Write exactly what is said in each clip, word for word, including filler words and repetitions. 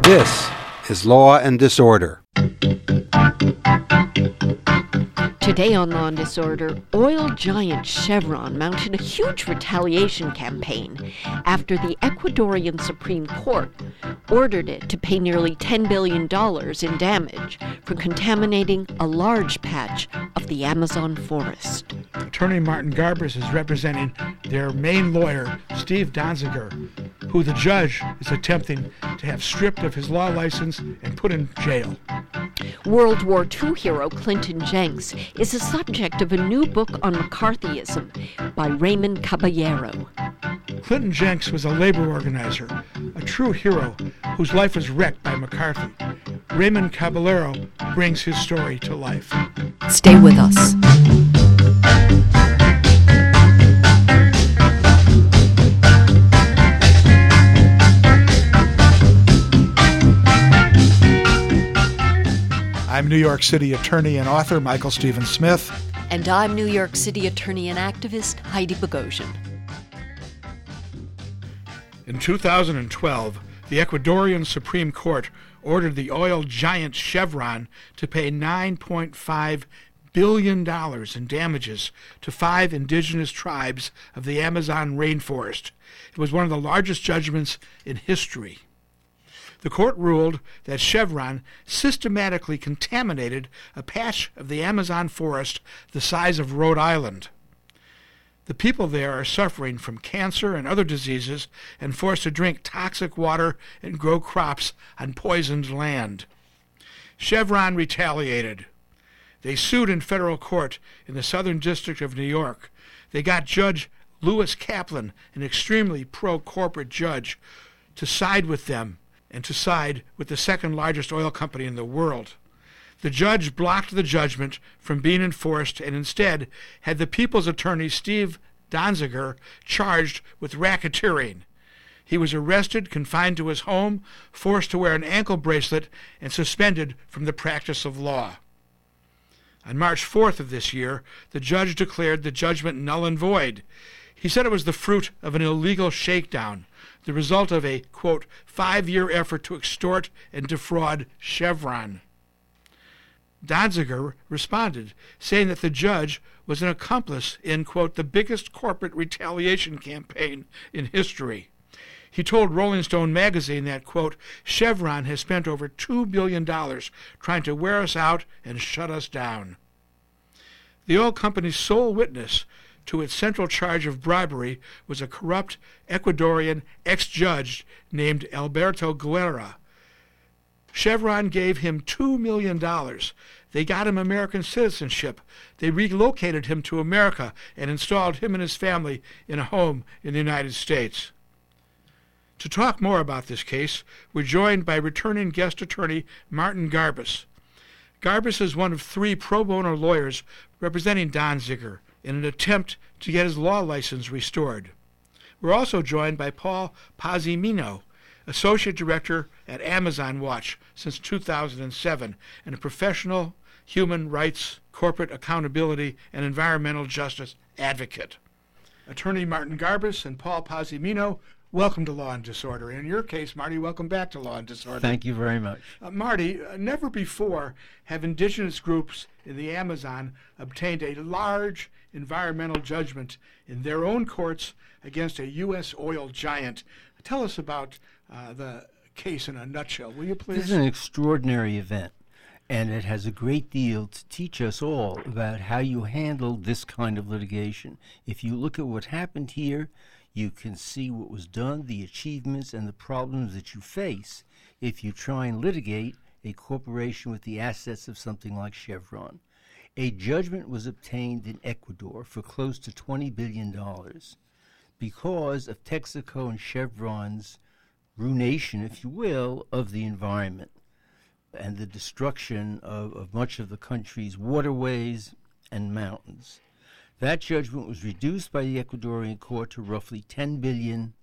This is Law and Disorder. Today on Law and Disorder, oil giant Chevron mounted a huge retaliation campaign after the Ecuadorian Supreme Court ordered it to pay nearly ten billion dollars in damage for contaminating a large patch of the Amazon forest. Attorney Martin Garbus is representing their main lawyer, Steve Donziger, who the judge is attempting to have stripped of his law license and put in jail. World War Two hero Clinton Jenks is the subject of a new book on McCarthyism by Raymond Caballero. Clinton Jenks was a labor organizer, a true hero whose life was wrecked by McCarthy. Raymond Caballero brings his story to life. Stay with us. I'm New York City attorney and author Michael Stephen Smith. And I'm New York City attorney and activist Heidi Bogosian. In two thousand twelve, the Ecuadorian Supreme Court ordered the oil giant Chevron to pay nine point five billion dollars in damages to five indigenous tribes of the Amazon rainforest. It was one of the largest judgments in history. The court ruled that Chevron systematically contaminated a patch of the Amazon forest the size of Rhode Island. The people there are suffering from cancer and other diseases and forced to drink toxic water and grow crops on poisoned land. Chevron retaliated. They sued in federal court in the Southern District of New York. They got Judge Lewis Kaplan, an extremely pro-corporate judge, to side with them and to side with the second largest oil company in the world. The judge blocked the judgment from being enforced and instead had the people's attorney, Steve Donziger, charged with racketeering. He was arrested, confined to his home, forced to wear an ankle bracelet, and suspended from the practice of law. On March fourth of this year, the judge declared the judgment null and void. He said it was the fruit of an illegal shakedown, the result of a, quote, five-year effort to extort and defraud Chevron. Donziger responded, saying that the judge was an accomplice in, quote, the biggest corporate retaliation campaign in history. He told Rolling Stone magazine that, quote, Chevron has spent over two billion dollars trying to wear us out and shut us down. The oil company's sole witness to its central charge of bribery was a corrupt Ecuadorian ex-judge named Alberto Guerra. Chevron gave him two million dollars. They got him American citizenship. They relocated him to America and installed him and his family in a home in the United States. To talk more about this case, we're joined by returning guest attorney Martin Garbus. Garbus is one of three pro bono lawyers representing Donziger in an attempt to get his law license restored. We're also joined by Paul Pazimino, Associate Director at Amazon Watch since two thousand seven, and a professional human rights, corporate accountability, and environmental justice advocate. Attorney Martin Garbus and Paul Pazimino, welcome to Law and Disorder. In your case, Marty, welcome back to Law and Disorder. Thank you very much. Uh, Marty, uh, never before have indigenous groups in the Amazon obtained a large environmental judgment in their own courts against a U S oil giant. Tell us about uh, the case in a nutshell, will you please? This is an extraordinary event, and it has a great deal to teach us all about how you handle this kind of litigation. If you look at what happened here, you can see what was done, the achievements, and the problems that you face if you try and litigate a corporation with the assets of something like Chevron. A judgment was obtained in Ecuador for close to twenty billion dollars because of Texaco and Chevron's ruination, if you will, of the environment and the destruction of, of much of the country's waterways and mountains. That judgment was reduced by the Ecuadorian court to roughly ten billion dollars.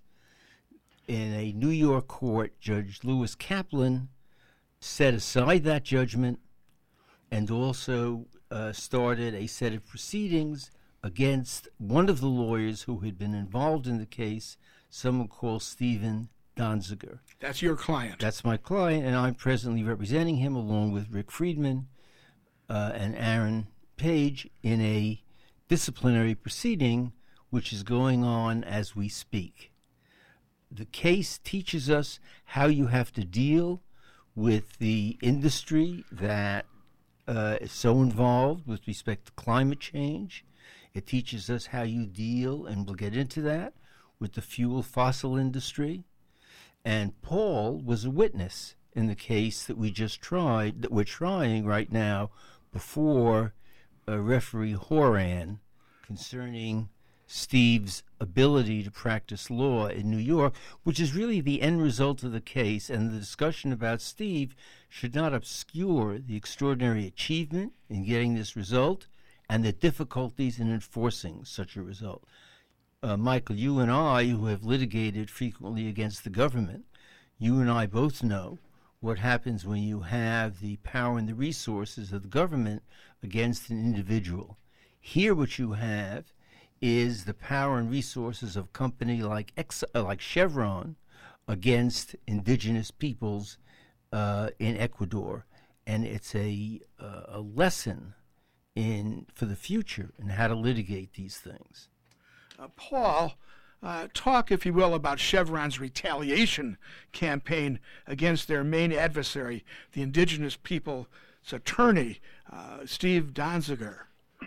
In a New York court, Judge Lewis Kaplan set aside that judgment and also uh, started a set of proceedings against one of the lawyers who had been involved in the case, someone called Stephen Donziger. That's your client. That's my client, and I'm presently representing him along with Rick Friedman uh, and Aaron Page in a disciplinary proceeding which is going on as we speak. The case teaches us how you have to deal with the industry that uh, is so involved with respect to climate change. It teaches us how you deal, and we'll get into that, with the fuel fossil industry. And Paul was a witness in the case that we just tried, that we're trying right now before uh, referee Horan concerning Steve's ability to practice law in New York, which is really the end result of the case. And the discussion about Steve should not obscure the extraordinary achievement in getting this result and the difficulties in enforcing such a result. Uh, Michael, you and I, who have litigated frequently against the government, you and I both know what happens when you have the power and the resources of the government against an individual. Here what you have is the power and resources of a company like Ex- uh, like Chevron against indigenous peoples uh, in Ecuador. And it's a, uh, a lesson in for the future in how to litigate these things. Uh, Paul, uh, talk, if you will, about Chevron's retaliation campaign against their main adversary, the indigenous people's attorney, uh, Steve Donziger.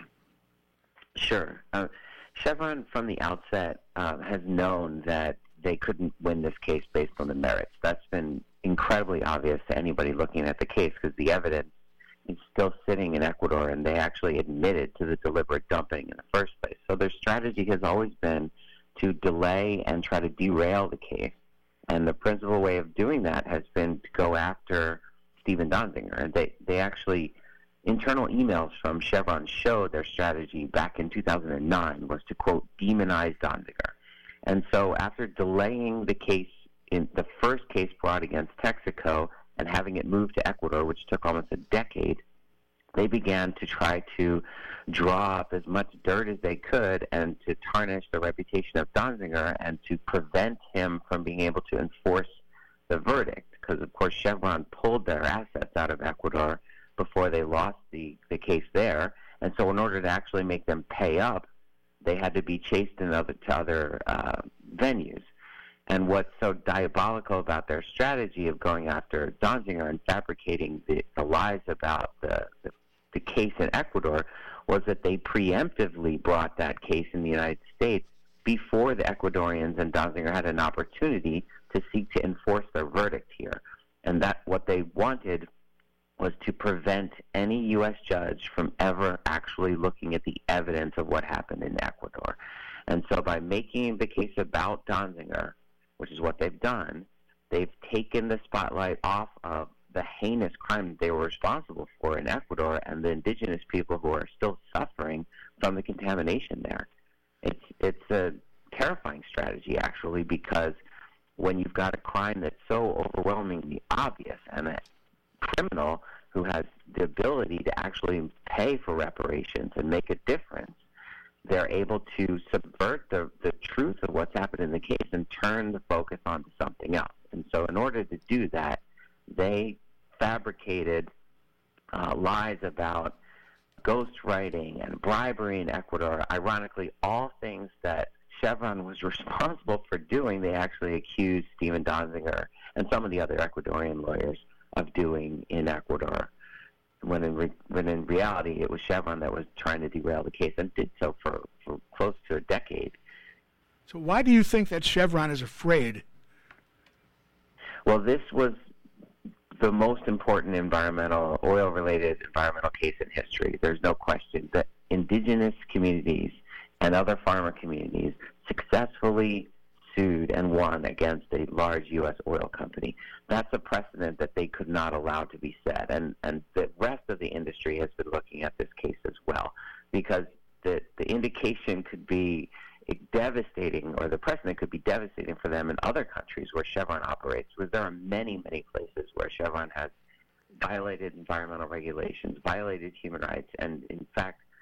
Sure. Uh, Chevron, from the outset, uh, has known that they couldn't win this case based on the merits. That's been incredibly obvious to anybody looking at the case because the evidence is still sitting in Ecuador, and they actually admitted to the deliberate dumping in the first place. So their strategy has always been to delay and try to derail the case. And the principal way of doing that has been to go after Steven Donziger. And they, they actually, internal emails from Chevron showed their strategy back in two thousand nine was to, quote, demonize Donziger. And so after delaying the case, in the first case brought against Texaco, and having it moved to Ecuador, which took almost a decade, they began to try to draw up as much dirt as they could and to tarnish the reputation of Donziger and to prevent him from being able to enforce the verdict. Because, of course, Chevron pulled their assets out of Ecuador before they lost the, the case there. And so in order to actually make them pay up, they had to be chased in other, to other uh, venues. And what's so diabolical about their strategy of going after Donziger and fabricating the, the lies about the, the, the case in Ecuador was that they preemptively brought that case in the United States before the Ecuadorians and Donziger had an opportunity to seek to enforce their verdict here. And that what they wanted was to prevent any U S judge from ever actually looking at the evidence of what happened in Ecuador. And so by making the case about Donziger, which is what they've done, they've taken the spotlight off of the heinous crime they were responsible for in Ecuador and the indigenous people who are still suffering from the contamination there. It's it's a terrifying strategy, actually, because when you've got a crime that's so overwhelmingly obvious and a criminal who has the ability to actually pay for reparations and make a difference, they're able to subvert the, the truth of what's happened in the case and turn the focus onto something else. And so in order to do that, they fabricated uh, lies about ghostwriting and bribery in Ecuador. Ironically, all things that Chevron was responsible for doing, they actually accused Steven Donziger and some of the other Ecuadorian lawyers of doing in Ecuador, when in, re- when in reality it was Chevron that was trying to derail the case and did so for, for close to a decade. So why do you think that Chevron is afraid? Well, this was the most important environmental, oil-related environmental case in history. There's no question that indigenous communities and other farmer communities successfully sued and won against a large U S oil company. That's a precedent that they could not allow to be set. And, and the rest of the industry has been looking at this case as well, because the, the indication could be devastating, or the precedent could be devastating for them in other countries where Chevron operates, because there are many, many places where Chevron has violated environmental regulations, violated human rights, and in fact,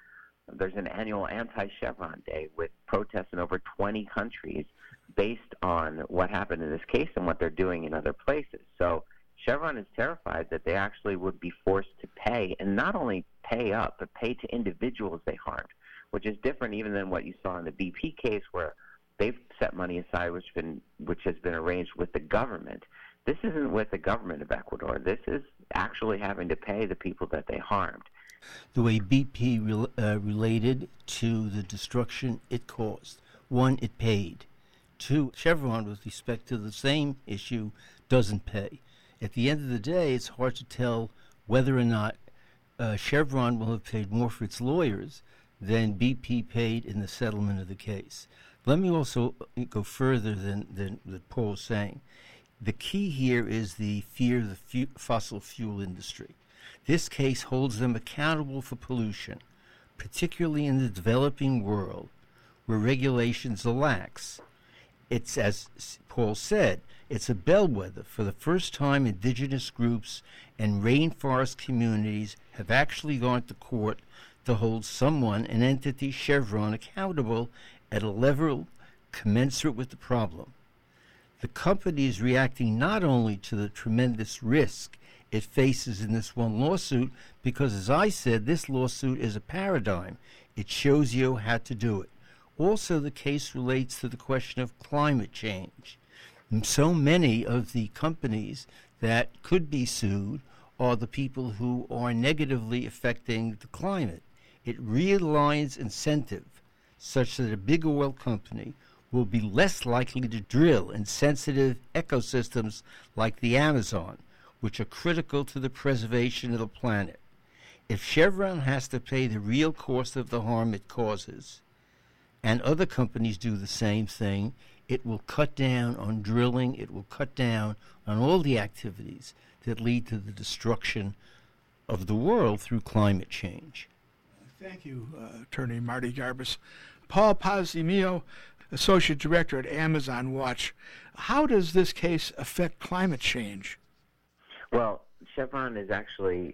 there's an annual anti-Chevron Day with protests in over twenty countries based on what happened in this case and what they're doing in other places. So Chevron is terrified that they actually would be forced to pay, and not only pay up, but pay to individuals they harmed, which is different even than what you saw in the B P case, where they've set money aside, which been which has been arranged with the government. This isn't with the government of Ecuador. This is actually having to pay the people that they harmed. The way B P re- uh, related to the destruction it caused. One, it paid. Two, Chevron, with respect to the same issue, doesn't pay. At the end of the day, it's hard to tell whether or not uh, Chevron will have paid more for its lawyers than B P paid in the settlement of the case. Let me also go further than, than, than Paul was saying. The key here is the fear of the fu- fossil fuel industry. This case holds them accountable for pollution, particularly in the developing world, where regulations are lax. It's, as Paul said, it's a bellwether. For the first time, indigenous groups and rainforest communities have actually gone to court to hold someone, an entity, Chevron, accountable at a level commensurate with the problem. The company is reacting not only to the tremendous risk it faces in this one lawsuit, because, as I said, this lawsuit is a paradigm. It shows you how to do it. Also, the case relates to the question of climate change. And so many of the companies that could be sued are the people who are negatively affecting the climate. It realigns incentive such that a big oil company will be less likely to drill in sensitive ecosystems like the Amazon, which are critical to the preservation of the planet. If Chevron has to pay the real cost of the harm it causes, and other companies do the same thing, it will cut down on drilling, it will cut down on all the activities that lead to the destruction of the world through climate change. Thank you, uh, Attorney Marty Garbus. Paul Paz-de-Mio, Associate Director at Amazon Watch. How does this case affect climate change? Well, Chevron is actually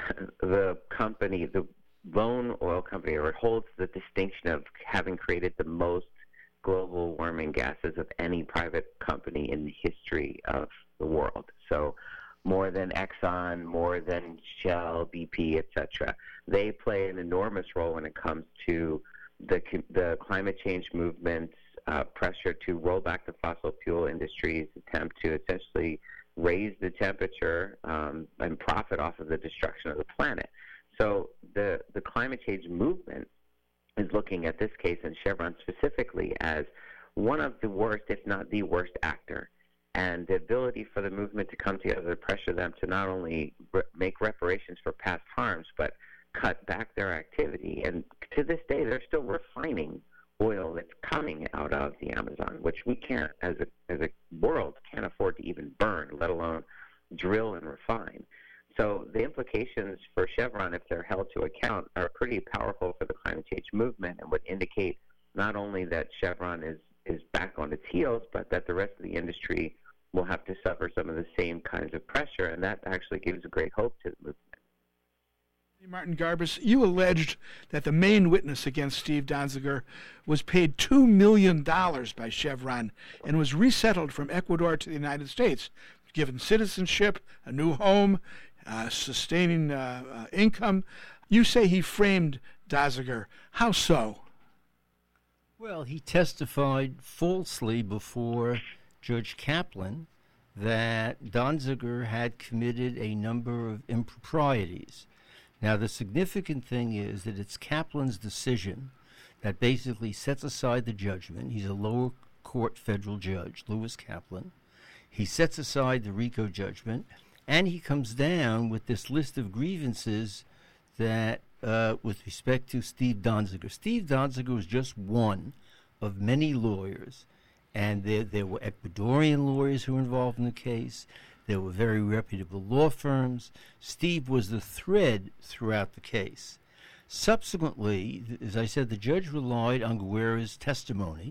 the company, the lone oil company, or it holds the distinction of having created the most global warming gases of any private company in the history of the world. So more than Exxon, more than Shell, B P, et cetera. They play an enormous role when it comes to the the climate change movement's uh, pressure to roll back the fossil fuel industry's attempt to essentially raise the temperature um, and profit off of the destruction of the planet. So the, the climate change movement is looking at this case and Chevron specifically as one of the worst, if not the worst actor. And the ability for the movement to come together to pressure them to not only re- make reparations for past harms, but cut back their activity. And to this day, they're still refining oil that's coming out of the Amazon, which we can't, as a as a world, can't afford to even burn, let alone drill and refine. So the implications for Chevron, if they're held to account, are pretty powerful for the climate change movement and would indicate not only that Chevron is, is back on its heels, but that the rest of the industry will have to suffer some of the same kinds of pressure, and that actually gives a great hope to the movement. Martin Garbus, you alleged that the main witness against Steve Donziger was paid two million dollars by Chevron and was resettled from Ecuador to the United States, given citizenship, a new home, uh, sustaining uh, uh, income. You say he framed Donziger. How so? Well, he testified falsely before Judge Kaplan that Donziger had committed a number of improprieties. Now, the significant thing is that it's Kaplan's decision that basically sets aside the judgment. He's a lower court federal judge, Lewis Kaplan. He sets aside the RICO judgment, and he comes down with this list of grievances that, uh, with respect to Steve Donziger. Steve Donziger was just one of many lawyers, and there, there were Ecuadorian lawyers who were involved in the case. There were very reputable law firms. Steve was the thread throughout the case. Subsequently, as I said, the judge relied on Guerra's testimony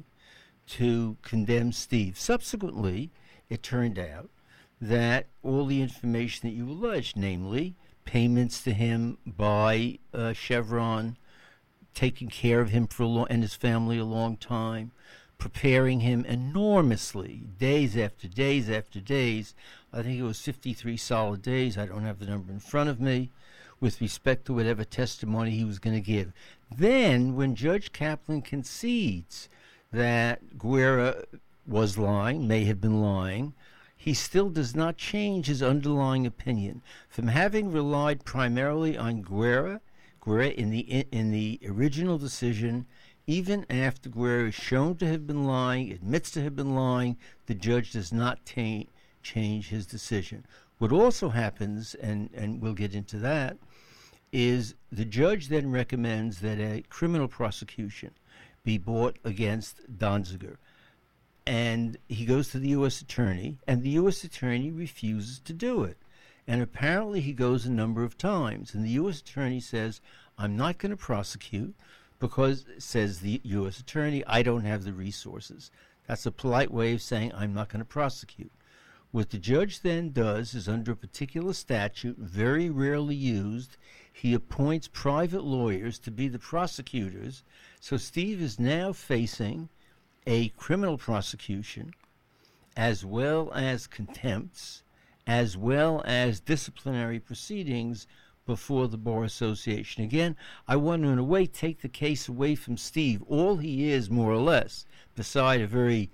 to condemn Steve. Subsequently, it turned out that all the information that you alleged, namely payments to him by uh, Chevron taking care of him for a long, and his family a long time, preparing him enormously, days after days after days. I think it was fifty-three solid days. I don't have the number in front of me, with respect to whatever testimony he was going to give. Then, when Judge Kaplan concedes that Guerra was lying, may have been lying, he still does not change his underlying opinion. From having relied primarily on Guerra, Guerra in the in the original decision, even after Guerra is shown to have been lying, admits to have been lying, the judge does not ta- change his decision. What also happens, and, and we'll get into that, is the judge then recommends that a criminal prosecution be brought against Donziger. And he goes to the U S attorney, and the U S attorney refuses to do it. And apparently he goes a number of times, and the U S attorney says, I'm not going to prosecute because, says the U S attorney, I don't have the resources. That's a polite way of saying I'm not going to prosecute. What the judge then does is, under a particular statute, very rarely used, he appoints private lawyers to be the prosecutors. So Steve is now facing a criminal prosecution, as well as contempts, as well as disciplinary proceedings before the Bar Association. Again, I want to, in a way, take the case away from Steve. All he is, more or less, beside a very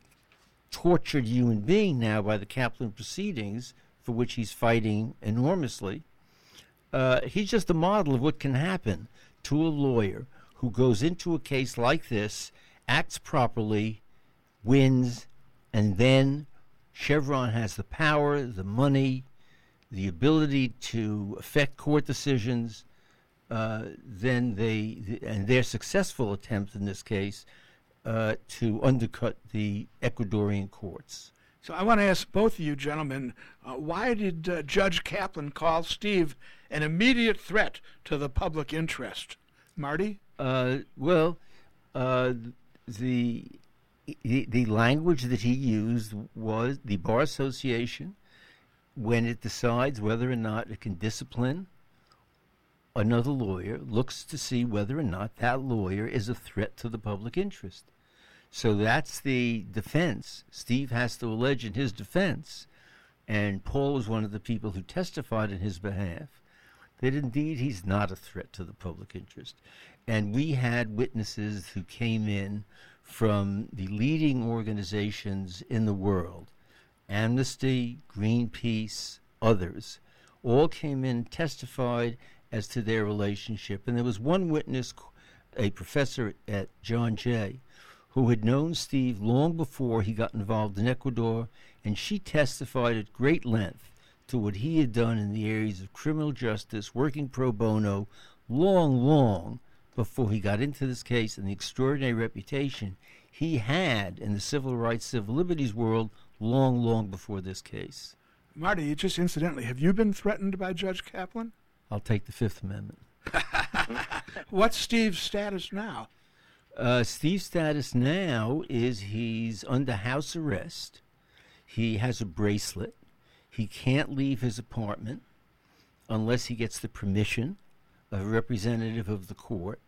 tortured human being now by the Kaplan proceedings, for which he's fighting enormously, uh, he's just a model of what can happen to a lawyer who goes into a case like this, acts properly, wins, and then Chevron has the power, the money, the ability to affect court decisions. Uh, then they, and their successful attempt in this case, uh, to undercut the Ecuadorian courts. So I want to ask both of you gentlemen, uh, why did uh, Judge Kaplan call Steve an immediate threat to the public interest? Marty? Uh, well, uh, the, the the language that he used was the Bar Association, when it decides whether or not it can discipline another lawyer, looks to see whether or not that lawyer is a threat to the public interest. So that's the defense. Steve has to allege in his defense, and Paul was one of the people who testified in his behalf, that indeed he's not a threat to the public interest. And we had witnesses who came in from the leading organizations in the world, Amnesty, Greenpeace, others, all came in and testified as to their relationship. And there was one witness, a professor at John Jay, who had known Steve long before he got involved in Ecuador, and she testified at great length to what he had done in the areas of criminal justice, working pro bono, long, long before he got into this case, and the extraordinary reputation he had in the civil rights, civil liberties world long, long before this case. Marty, just incidentally, have you been threatened by Judge Kaplan? I'll take the Fifth Amendment. What's Steve's status now? Uh, Steve's status now is he's under house arrest. He has a bracelet. He can't leave his apartment unless he gets the permission of a representative of the court.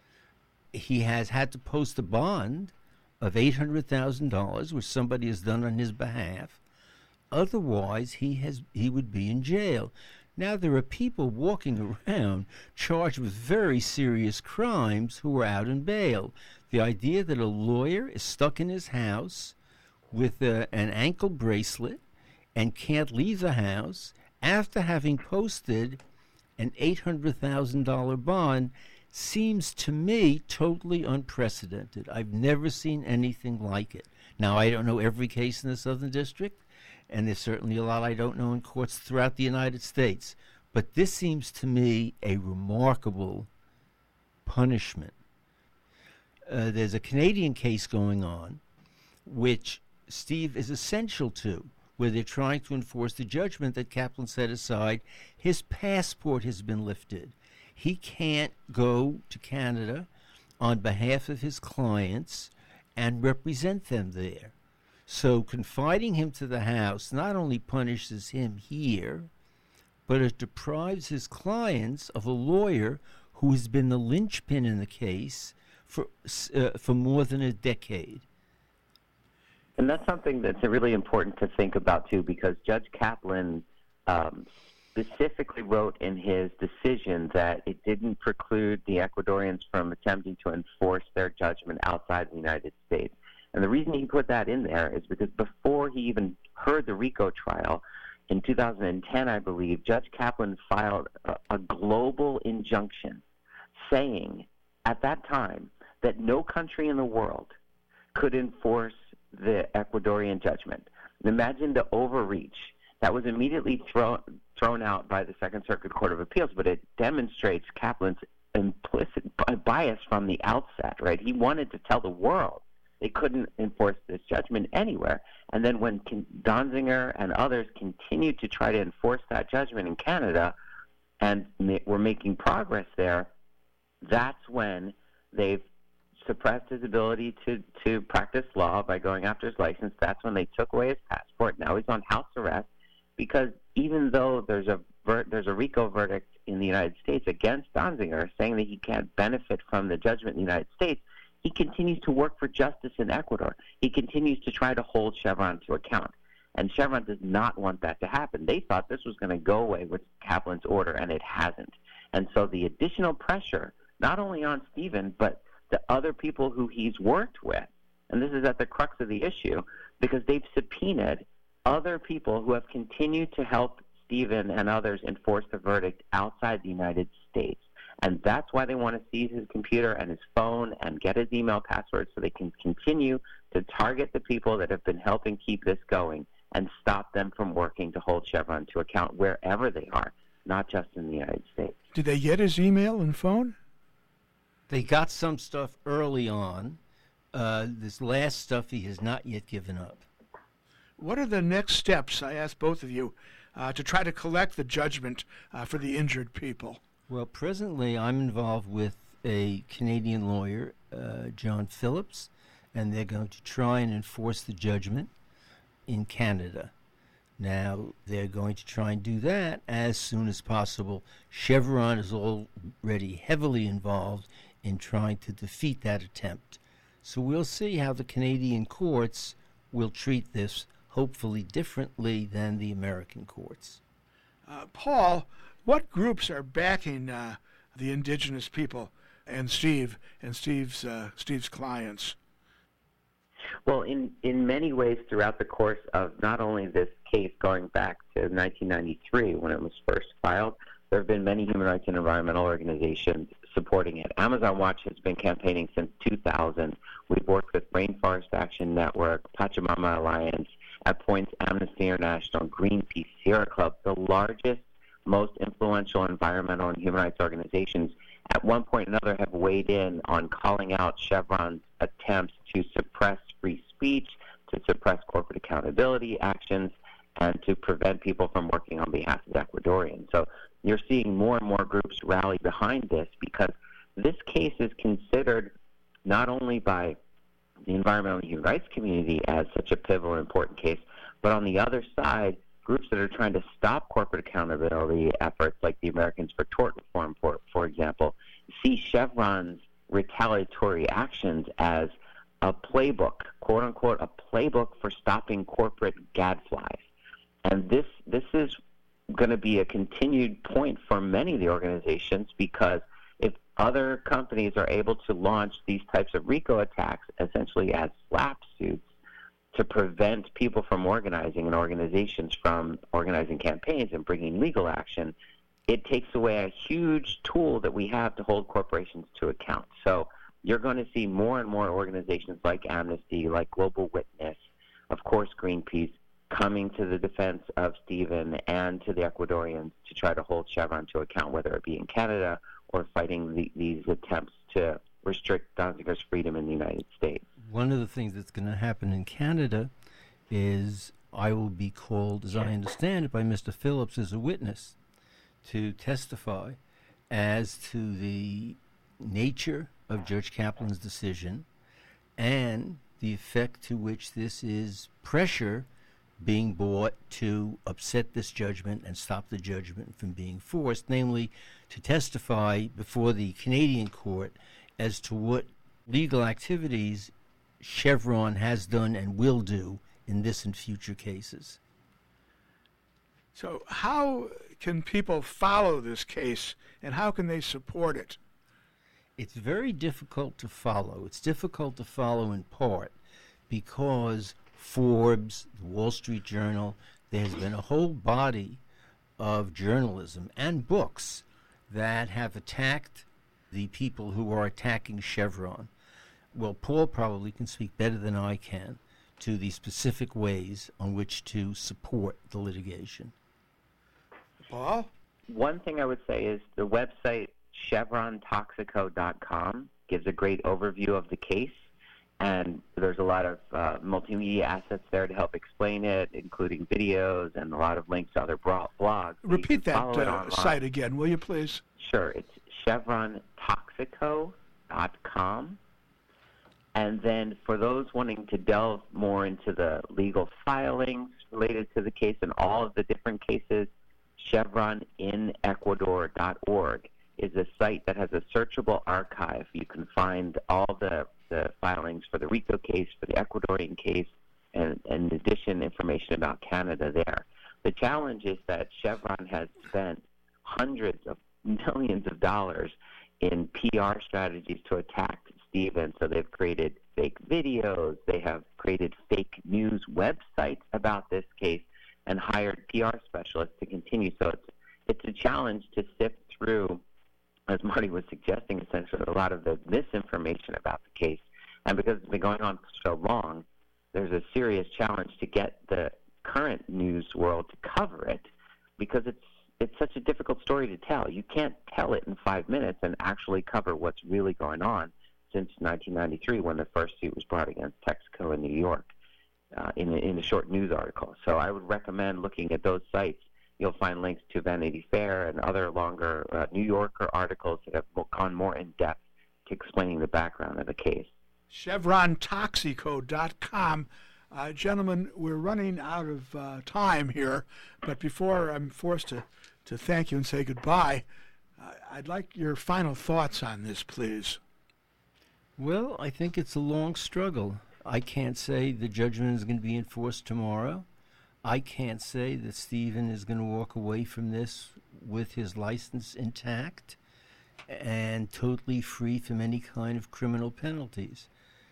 He has had to post a bond of eight hundred thousand dollars, which somebody has done on his behalf. Otherwise, he has he would be in jail. Now, there are people walking around charged with very serious crimes who are out on bail. The idea that a lawyer is stuck in his house with a, an ankle bracelet and can't leave the house after having posted an eight hundred thousand dollars bond seems to me totally unprecedented. I've never seen anything like it. Now, I don't know every case in the Southern District, and there's certainly a lot I don't know in courts throughout the United States. But this seems to me a remarkable punishment. Uh, there's a Canadian case going on, which Steve is essential to, where they're trying to enforce the judgment that Kaplan set aside. His passport has been lifted. He can't go to Canada on behalf of his clients and represent them there. So confiding him to the house not only punishes him here, but it deprives his clients of a lawyer who has been the linchpin in the case for uh, for more than a decade. And that's something that's really important to think about, too, because Judge Kaplan um, specifically wrote in his decision that it didn't preclude the Ecuadorians from attempting to enforce their judgment outside the United States. And the reason he put that in there is because before he even heard the RICO trial, in two thousand ten, I believe, Judge Kaplan filed a, a global injunction saying at that time that no country in the world could enforce the Ecuadorian judgment. Imagine the overreach. That was immediately thrown thrown out by the Second Circuit Court of Appeals, but it demonstrates Kaplan's implicit bias from the outset, right? He wanted to tell the world they couldn't enforce this judgment anywhere. And then when Donziger and others continued to try to enforce that judgment in Canada and were making progress there, that's when they've suppressed his ability to, to practice law by going after his license. That's when they took away his passport. Now he's on house arrest because even though there's a ver- there's a RICO verdict in the United States against Donziger saying that he can't benefit from the judgment in the United States, he continues to work for justice in Ecuador. He continues to try to hold Chevron to account. And Chevron does not want that to happen. They thought this was going to go away with Kaplan's order, and it hasn't. And so the additional pressure, not only on Stephen, but the other people who he's worked with, and this is at the crux of the issue, because they've subpoenaed other people who have continued to help Stephen and others enforce the verdict outside the United States. And that's why they want to seize his computer and his phone and get his email password so they can continue to target the people that have been helping keep this going and stop them from working to hold Chevron to account wherever they are, not just in the United States. Did they get his email and phone? They got some stuff early on. Uh, this last stuff he has not yet given up. What are the next steps, I ask both of you, uh, to try to collect the judgment uh, for the injured people? Well, presently I'm involved with a Canadian lawyer, uh, John Phillips, and they're going to try and enforce the judgment in Canada. Now, they're going to try and do that as soon as possible. Chevron is already heavily involved in trying to defeat that attempt. So we'll see how the Canadian courts will treat this, hopefully differently than the American courts. Uh, Paul, what groups are backing uh, the indigenous people and Steve and Steve's uh, Steve's clients? Well, in, in many ways throughout the course of not only this case going back to nineteen ninety-three when it was first filed, there have been many human rights and environmental organizations supporting it. Amazon Watch has been campaigning since two thousand. We've worked with Rainforest Action Network, Pachamama Alliance, at points Amnesty International, Greenpeace, Sierra Club, the largest, most influential environmental and human rights organizations at one point or another have weighed in on calling out Chevron's attempts to suppress free speech, to suppress corporate accountability actions, and to prevent people from working on behalf of Ecuadorians. So you're seeing more and more groups rally behind this because this case is considered not only by the environmental and human rights community as such a pivotal and important case, but on the other side, groups that are trying to stop corporate accountability efforts like the Americans for Tort Reform, for, for example, see Chevron's retaliatory actions as a playbook, quote-unquote, a playbook for stopping corporate gadflies. And this this is going to be a continued point for many of the organizations because if other companies are able to launch these types of RICO attacks essentially as slap suits to prevent people from organizing and organizations from organizing campaigns and bringing legal action, it takes away a huge tool that we have to hold corporations to account. So you're going to see more and more organizations like Amnesty, like Global Witness, of course Greenpeace, coming to the defense of Stephen and to the Ecuadorians to try to hold Chevron to account, whether it be in Canada or fighting the, these attempts to restrict Donziger's freedom in the United States. One of the things that's going to happen in Canada is I will be called, as I understand it, by Mister Phillips as a witness to testify as to the nature of Judge Kaplan's decision and the effect to which this is pressure being brought to upset this judgment and stop the judgment from being forced, namely to testify before the Canadian court as to what legal activities Chevron has done and will do in this and future cases. So how can people follow this case, and how can they support it? It's very difficult to follow. It's difficult to follow in part because Forbes, the Wall Street Journal, there's been a whole body of journalism and books that have attacked the people who are attacking Chevron. Well, Paul probably can speak better than I can to the specific ways on which to support the litigation. Paul? One thing I would say is the website Chevron Toxico dot com gives a great overview of the case, and there's a lot of uh, multimedia assets there to help explain it, including videos and a lot of links to other bro- blogs. So Repeat that uh, site again, will you please? Sure. It's Chevron Toxico dot com. And then for those wanting to delve more into the legal filings related to the case and all of the different cases, Chevron in Ecuador dot org is a site that has a searchable archive. You can find all the, the filings for the RICO case, for the Ecuadorian case, and, and in addition, information about Canada there. The challenge is that Chevron has spent hundreds of millions of dollars in P R strategies to attack Stephen. So they've created fake videos, they have created fake news websites about this case, and hired P R specialists to continue. So it's it's a challenge to sift through, as Marty was suggesting, essentially a lot of the misinformation about the case. And because it's been going on for so long, there's a serious challenge to get the current news world to cover it, because it's it's such a difficult story to tell. You can't tell it in five minutes and actually cover what's really going on since nineteen ninety-three, when the first suit was brought against Texaco in New York, uh, in, a, in a short news article. So I would recommend looking at those sites. You'll find links to Vanity Fair and other longer uh, New Yorker articles that have gone more in depth to explaining the background of the case. Chevron Toxico dot com. Uh, gentlemen, we're running out of uh, time here, but before I'm forced to, to thank you and say goodbye, uh, I'd like your final thoughts on this, please. Well, I think it's a long struggle. I can't say the judgment is going to be enforced tomorrow. I can't say that Stephen is going to walk away from this with his license intact and totally free from any kind of criminal penalties.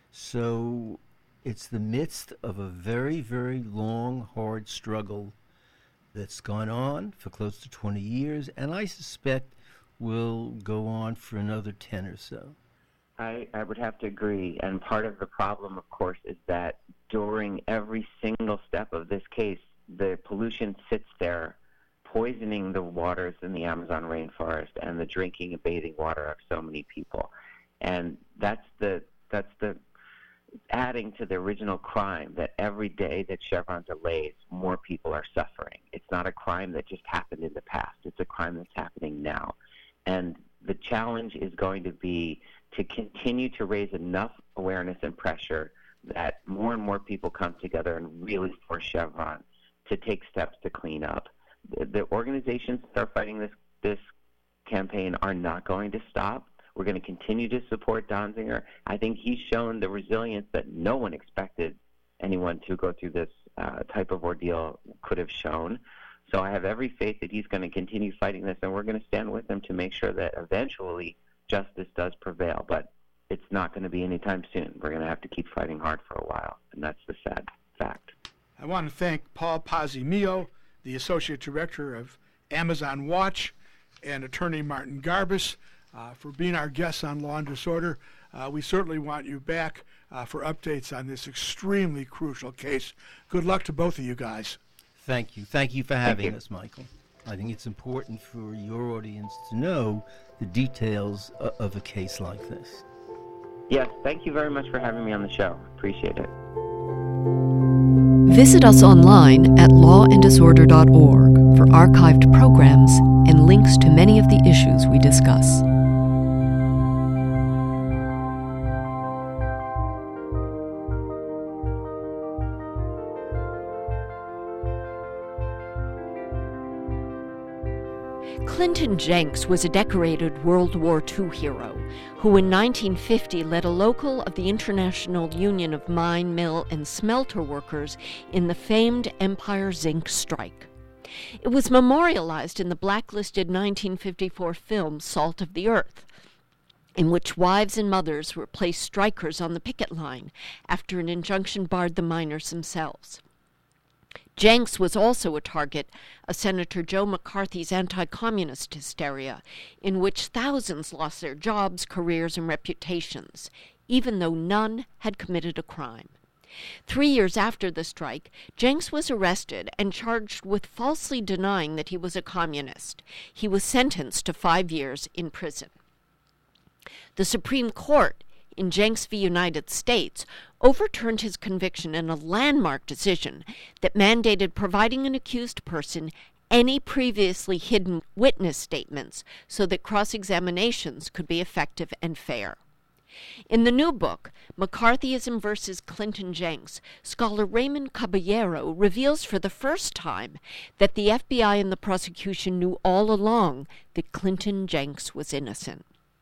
So it's the midst of a very, very long, hard struggle that's gone on for close to twenty years, and I suspect will go on for another ten or so. I, I would have to agree, and part of the problem, of course, is that during every single step of this case, the pollution sits there, poisoning the waters in the Amazon rainforest and the drinking and bathing water of so many people. And that's the that's the adding to the original crime, that every day that Chevron delays, more people are suffering. It's not a crime that just happened in the past. It's a crime that's happening now. And the challenge is going to be to continue to raise enough awareness and pressure that more and more people come together and really force Chevron to take steps to clean up. The, the organizations that are fighting this, this campaign are not going to stop. We're going to continue to support Donziger. I think he's shown the resilience that no one expected anyone to go through this uh, type of ordeal could have shown. So I have every faith that he's going to continue fighting this, and we're going to stand with him to make sure that eventually justice does prevail. But it's not going to be anytime soon. We're going to have to keep fighting hard for a while, and that's the sad fact. I want to thank Paul Pazzi-Mio, the Associate Director of Amazon Watch, and Attorney Martin Garbus uh, for being our guests on Law and Disorder. Uh, we certainly want you back uh, for updates on this extremely crucial case. Good luck to both of you guys. Thank you. Thank you for having you. us, Michael. I think it's important for your audience to know the details uh, of a case like this. Yes, thank you very much for having me on the show. Appreciate it. Visit us online at law and disorder dot org for archived programs and links to many of the issues we discuss. Clinton Jenks was a decorated World War Two hero who in nineteen fifty led a local of the International Union of Mine, Mill, and Smelter Workers in the famed Empire Zinc Strike. It was memorialized in the blacklisted nineteen fifty-four film Salt of the Earth, in which wives and mothers replaced strikers on the picket line after an injunction barred the miners themselves. Jenks was also a target of Senator Joe McCarthy's anti-communist hysteria, in which thousands lost their jobs, careers, and reputations, even though none had committed a crime. Three years after the strike, Jenks was arrested and charged with falsely denying that he was a communist. He was sentenced to five years in prison. The Supreme Court in Jenks v. United States overturned his conviction in a landmark decision that mandated providing an accused person any previously hidden witness statements so that cross-examinations could be effective and fair. In the new book, McCarthyism versus Clinton Jenks, scholar Raymond Caballero reveals for the first time that the F B I and the prosecution knew all along that Clinton Jenks was innocent.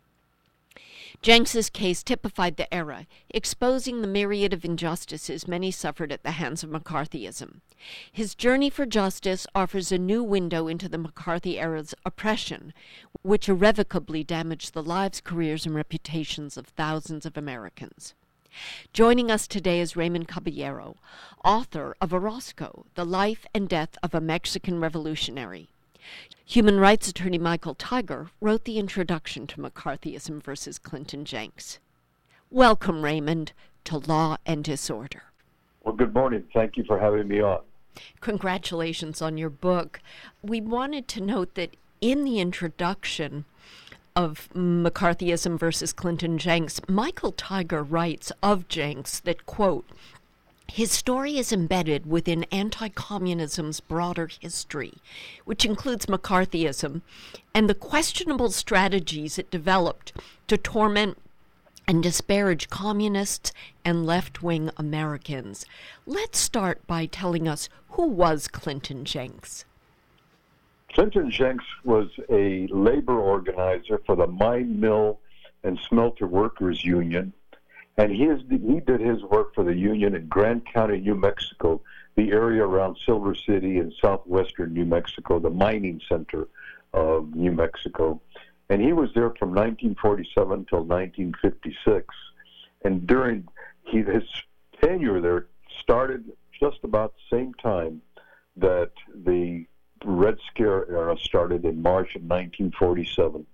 Jenks's case typified the era, exposing the myriad of injustices many suffered at the hands of McCarthyism. His journey for justice offers a new window into the McCarthy era's oppression, which irrevocably damaged the lives, careers, and reputations of thousands of Americans. Joining us today is Raymond Caballero, author of Orozco, The Life and Death of a Mexican Revolutionary. Human rights attorney Michael Tiger wrote the introduction to McCarthyism versus Clinton Jenks. Welcome, Raymond, to Law and Disorder. Well, good morning. Thank you for having me on. Congratulations on your book. We wanted to note that in the introduction of McCarthyism versus Clinton Jenks, Michael Tiger writes of Jenks that, quote, his story is embedded within anti-communism's broader history, which includes McCarthyism and the questionable strategies it developed to torment and disparage communists and left-wing Americans. Let's start by telling us, who was Clinton Jenks? Clinton Jenks was a labor organizer for the Mine, Mill, and Smelter Workers Union. And he, is, he did his work for the union in Grand County, New Mexico, the area around Silver City in southwestern New Mexico, the mining center of New Mexico. And he was there from nineteen forty-seven until nineteen fifty-six. And during he, his tenure there started just about the same time that the Red Scare era started in March of nineteen forty-seven.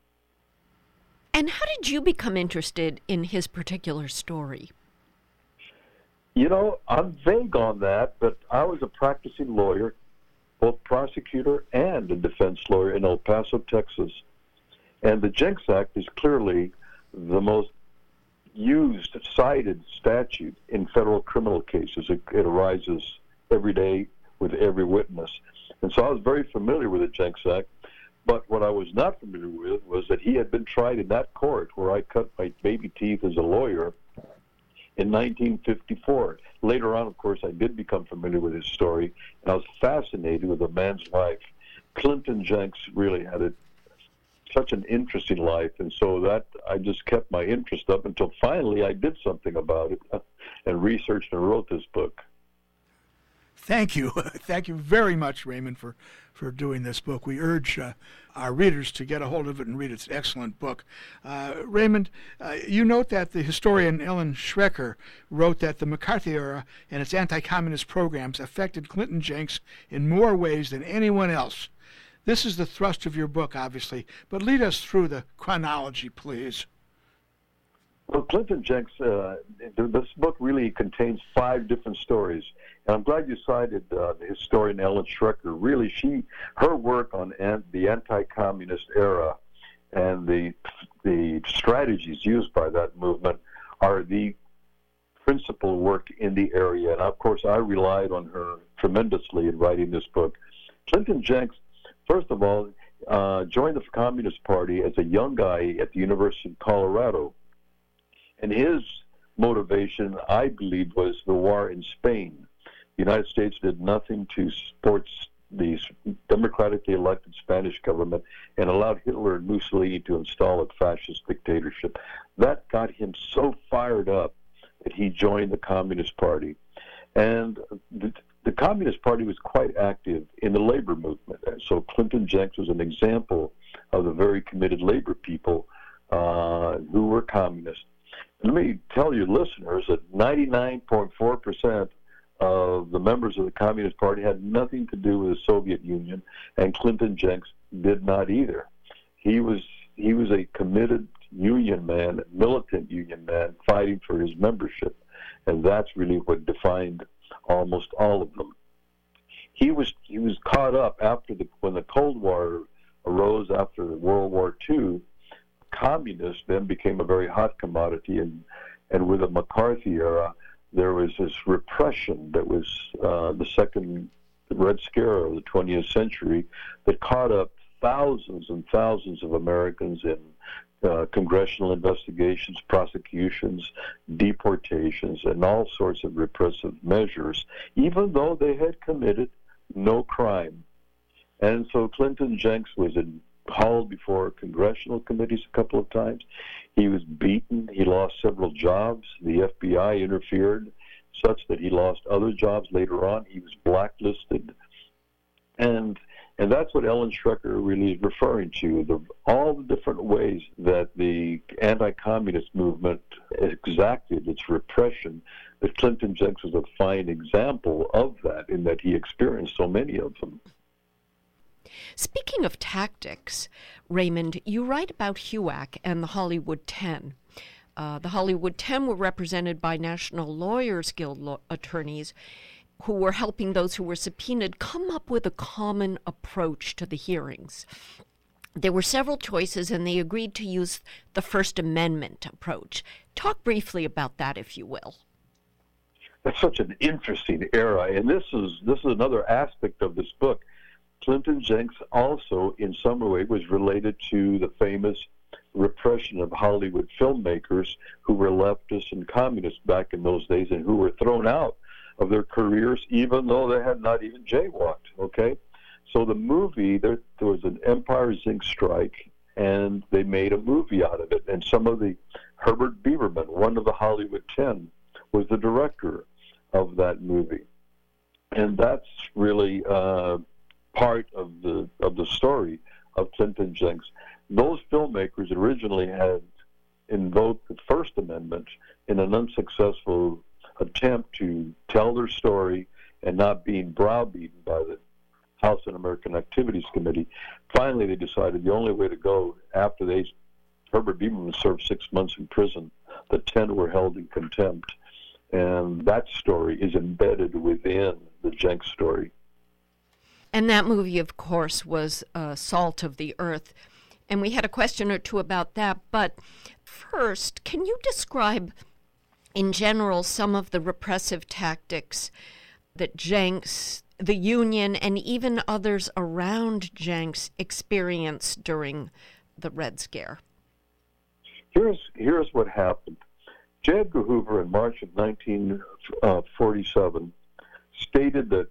And how did you become interested in his particular story? You know, I'm vague on that, but I was a practicing lawyer, both prosecutor and a defense lawyer in El Paso, Texas. And the Jenks Act is clearly the most used, cited statute in federal criminal cases. It, it arises every day with every witness. And so I was very familiar with the Jenks Act. But what I was not familiar with was that he had been tried in that court where I cut my baby teeth as a lawyer in nineteen fifty-four. Later on, of course, I did become familiar with his story, and I was fascinated with the man's life. Clinton Jenks really had a, such an interesting life, and so that I just kept my interest up until finally I did something about it and researched and wrote this book. Thank you. Thank you very much, Raymond, for, for doing this book. We urge uh, our readers to get a hold of it and read it. It's an excellent book. Uh, Raymond, uh, you note that the historian Ellen Schrecker wrote that the McCarthy era and its anti-communist programs affected Clinton Jenks in more ways than anyone else. This is the thrust of your book, obviously, but lead us through the chronology, please. Well, Clinton Jenks, uh, this book really contains five different stories. And I'm glad you cited uh, the historian Ellen Schrecker. Really, she, her work on an, the anti-communist era and the the strategies used by that movement are the principal work in the area. And of course, I relied on her tremendously in writing this book. Clinton Jenks, first of all, uh, joined the Communist Party as a young guy at the University of Colorado. And his motivation, I believe, was the war in Spain. The United States did nothing to support the democratically elected Spanish government and allowed Hitler and Mussolini to install a fascist dictatorship. That got him so fired up that he joined the Communist Party. And the, the Communist Party was quite active in the labor movement. And so Clinton Jenks was an example of the very committed labor people uh, who were communists. Let me tell you, listeners, that ninety-nine point four percent of the members of the Communist Party had nothing to do with the Soviet Union, and Clinton Jenks did not either. He was he was a committed union man, militant union man, fighting for his membership, and that's really what defined almost all of them. He was he was caught up after the when the Cold War arose after World War Two. Communists then became a very hot commodity, and and with the McCarthy era, there was this repression that was uh, the second Red Scare of the twentieth century that caught up thousands and thousands of Americans in uh, congressional investigations, prosecutions, deportations, and all sorts of repressive measures, even though they had committed no crime. And so Clinton Jenks was in hauled before congressional committees a couple of times. He was beaten. He lost several jobs. The F B I interfered such that he lost other jobs later on. He was blacklisted. And and that's what Ellen Schrecker really is referring to, the, all the different ways that the anti-communist movement exacted its repression, that Clinton Jenks was a fine example of that, in that he experienced so many of them. Speaking of tactics, Raymond, you write about HUAC and the Hollywood Ten. Uh, the Hollywood Ten were represented by National Lawyers Guild lo- attorneys who were helping those who were subpoenaed come up with a common approach to the hearings. There were several choices, and they agreed to use the First Amendment approach. Talk briefly about that, if you will. That's such an interesting era, and this is this is another aspect of this book. Clinton Jenks also, in some way, was related to the famous repression of Hollywood filmmakers who were leftists and communists back in those days, and who were thrown out of their careers even though they had not even jaywalked, okay? So the movie, there, there was an Empire Zinc strike, and they made a movie out of it. And some of the, Herbert Biberman, one of the Hollywood Ten, was the director of that movie. And that's really uh, part of the of the story of Clinton Jenks. Those filmmakers originally had invoked the First Amendment in an unsuccessful attempt to tell their story and not being browbeaten by the House Un-American Activities Committee. Finally, they decided the only way to go, after they, Herbert Biberman served six months in prison, the ten were held in contempt. And that story is embedded within the Jenks story. And that movie, of course, was uh, Salt of the Earth. And we had a question or two about that. But first, can you describe, in general, some of the repressive tactics that Jenks, the Union, and even others around Jenks experienced during the Red Scare? Here's, here's what happened. J. Edgar Hoover, in March of nineteen forty-seven, stated that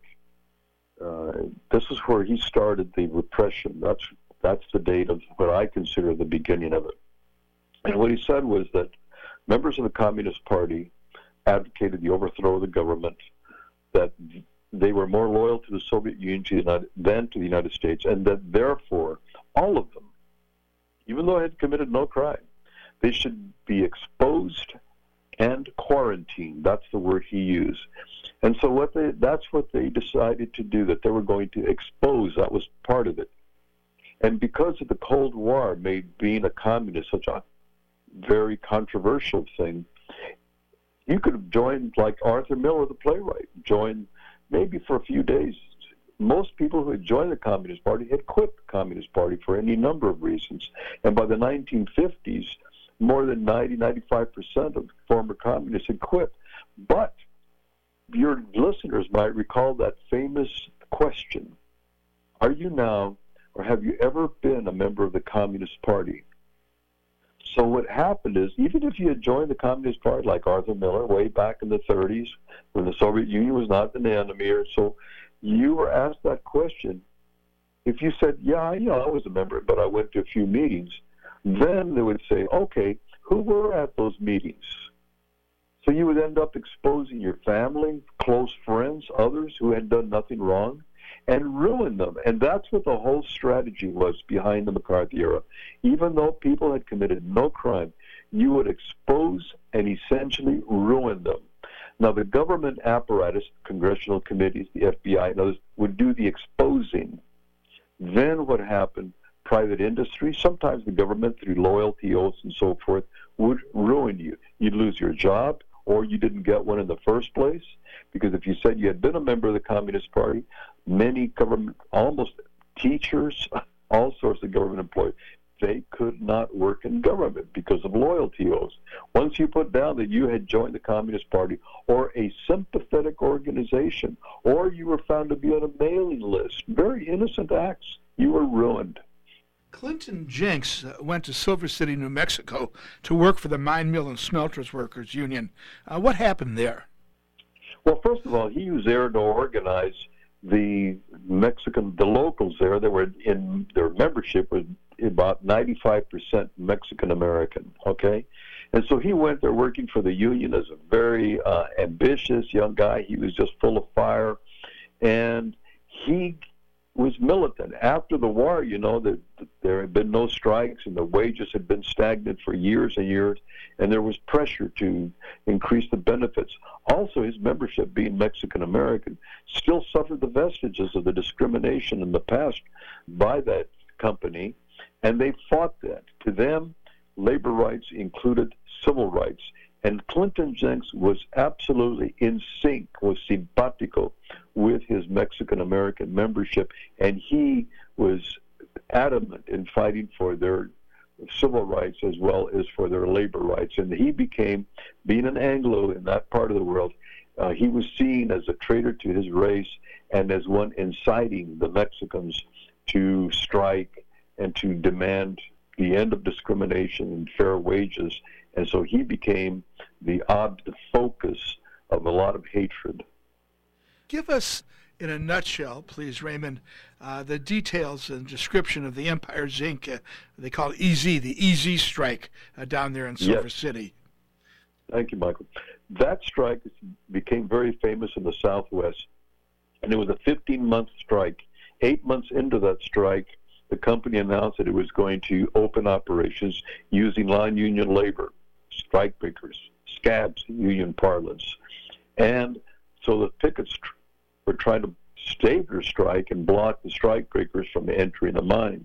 uh, this is where he started the repression. That's that's the date of what I consider the beginning of it. And what he said was that members of the Communist Party advocated the overthrow of the government, that they were more loyal to the Soviet Union than to the United States, and that therefore all of them, even though they had committed no crime, they should be exposed and quarantined. That's the word he used. And so what they, that's what they decided to do, that they were going to expose. That was part of it. And because of the Cold War made being a communist such a very controversial thing, you could have joined, like Arthur Miller, the playwright, joined maybe for a few days. Most people who had joined the Communist Party had quit the Communist Party for any number of reasons. And by the nineteen fifties, more than ninety, ninety-five percent of former communists had quit. But your listeners might recall that famous question, are you now, or have you ever been a member of the Communist Party? So what happened is, even if you had joined the Communist Party, like Arthur Miller, way back in the thirties, when the Soviet Union was not an enemy, or so, you were asked that question, if you said, yeah, you know, I was a member, but I went to a few meetings, then they would say, okay, who were at those meetings? So you would end up exposing your family, close friends, others who had done nothing wrong, and ruin them. And that's what the whole strategy was behind the McCarthy era. Even though people had committed no crime, you would expose and essentially ruin them. Now, the government apparatus, congressional committees, the F B I, and others, would do the exposing. Then what happened? Private industry, sometimes the government, through loyalty oaths and so forth, would ruin you. You'd lose your job, or you didn't get one in the first place, because if you said you had been a member of the Communist Party, many government, almost teachers, all sorts of government employees, they could not work in government because of loyalty oaths. Once you put down that you had joined the Communist Party or a sympathetic organization, or you were found to be on a mailing list, very innocent acts, you were ruined. Clinton Jenks uh, went to Silver City, New Mexico to work for the Mine Mill and Smelters Workers Union. Uh, what happened there? Well, first of all, he was there to organize the Mexican, the locals there. They were in, their membership was about ninety-five percent Mexican-American, okay? And so he went there working for the union as a very uh, ambitious young guy. He was just full of fire. And he was militant. After the war, you know, the, the, there had been no strikes and the wages had been stagnant for years and years, and there was pressure to increase the benefits. Also, his membership, being Mexican-American, still suffered the vestiges of the discrimination in the past by that company, and they fought that. To them, labor rights included civil rights. And Clinton Jenks was absolutely in sync, was simpatico with his Mexican-American membership, and he was adamant in fighting for their civil rights as well as for their labor rights. And he became, being an Anglo in that part of the world, uh, he was seen as a traitor to his race and as one inciting the Mexicans to strike and to demand the end of discrimination and fair wages. And so he became the ob- the focus of a lot of hatred. Give us, in a nutshell, please, Raymond, uh, the details and description of the Empire Zinc. Uh, they call it E Z, the E Z strike uh, down there in Silver Yes. City. Thank you, Michael. That strike became very famous in the Southwest, and it was a fifteen-month strike. Eight months into that strike, the company announced that it was going to open operations using non-union labor, strike breakers, scabs, union parlance. And so the pickets tr- were trying to stave their strike and block the strike breakers from entering the mine.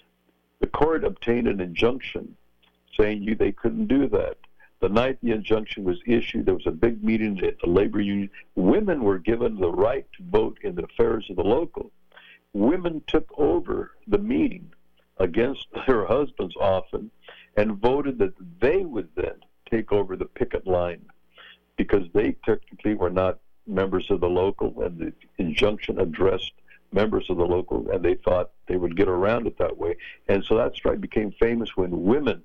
The court obtained an injunction saying you they couldn't do that. The night the injunction was issued, there was a big meeting at the labor union. Women were given the right to vote in the affairs of the local. Women took over the meeting against their husbands often and voted that they would then take over the picket line because they technically were not members of the local, and the injunction addressed members of the local, and they thought they would get around it that way. And so that strike became famous when women,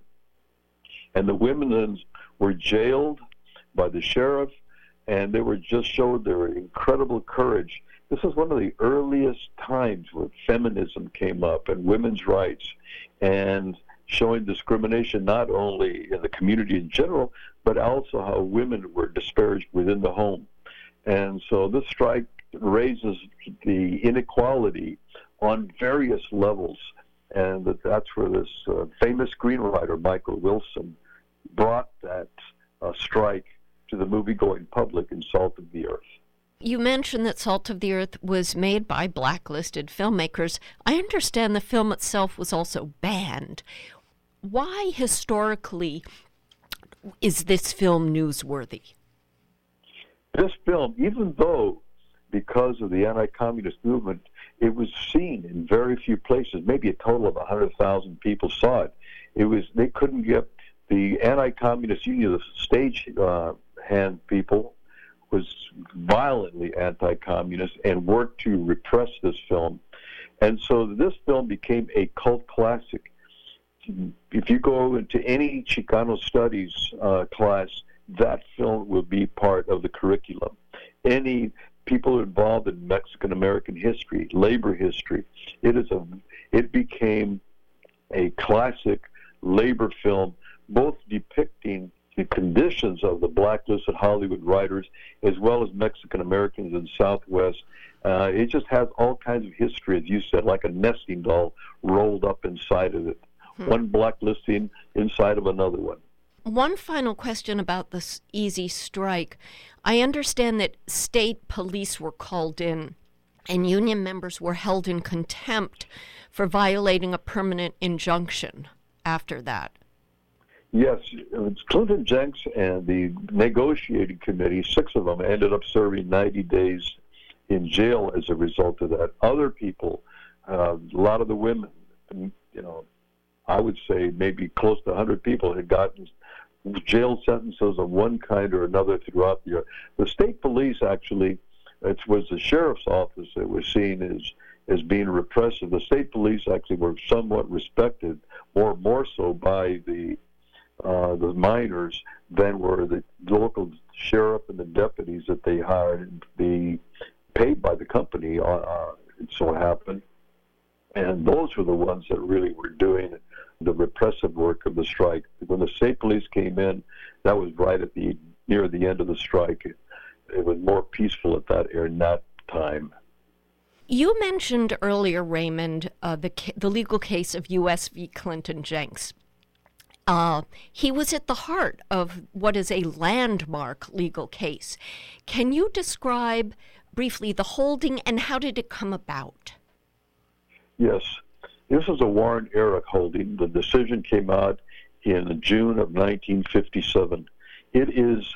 and the women then were jailed by the sheriff, and they were just showed their incredible courage. This is one of the earliest times where feminism came up and women's rights, and showing discrimination not only in the community in general, but also how women were disparaged within the home. And so this strike raises the inequality on various levels, and that that's where this uh, famous screenwriter, Michael Wilson, brought that uh, strike to the movie-going public in Salt of the Earth. You mentioned that Salt of the Earth was made by blacklisted filmmakers. I understand the film itself was also banned. Why, historically, is this film newsworthy? This film, even though because of the anti-communist movement, it was seen in very few places, maybe a total of one hundred thousand people saw it. It was they couldn't get the anti-communist union, the stage uh, hand people, was violently anti-communist and worked to repress this film. And so this film became a cult classic. If you go into any Chicano studies uh, class, that film will be part of the curriculum. Any people involved in Mexican-American history, labor history. It is a, it became a classic labor film, both depicting the conditions of the blacklisted Hollywood writers as well as Mexican-Americans in Southwest. Uh, it just has all kinds of history, as you said, like a nesting doll rolled up inside of it. Hmm. One blacklisting inside of another one. One final question about this Easy Strike. I understand that state police were called in and union members were held in contempt for violating a permanent injunction after that. Yes, it's Clinton Jenks and the negotiating committee, six of them, ended up serving ninety days in jail as a result of that. Other people, uh, a lot of the women, you know, I would say maybe close to one hundred people had gotten jail sentences of one kind or another throughout the year. The state police actually, it was the sheriff's office that was seen as as being repressive. The state police actually were somewhat respected, more more so by the uh, the miners than were the local sheriff and the deputies that they hired and be paid by the company. Uh, it so happened, and those were the ones that really were doing the repressive work of the strike. When the state police came in, that was right at the near the end of the strike. It, it was more peaceful at that in that time. You mentioned earlier, Raymond, uh, the ca- the legal case of U S v. Clinton Jenks. Uh, he was at the heart of what is a landmark legal case. Can you describe briefly the holding and how did it come about? Yes. This is a Warren-era holding. The decision came out in June of nineteen fifty-seven. It is